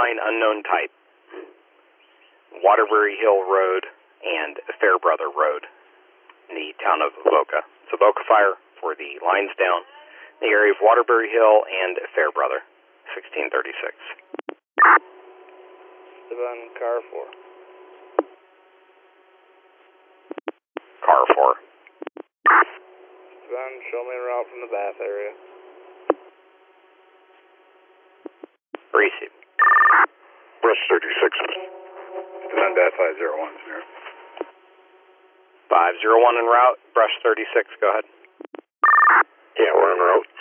unknown type. Waterbury Hill Road and Fairbrother Road in the town of Avoca. It's Avoca Fire for the lines down in the area of Waterbury Hill and Fairbrother, 1636. Devon, car 4. Car 4. Devon, show me a route from the Bath area. Receive. Brush 36. Devon, Bath 501. 501 en route, Brush 36, go ahead. Yeah, we're en route.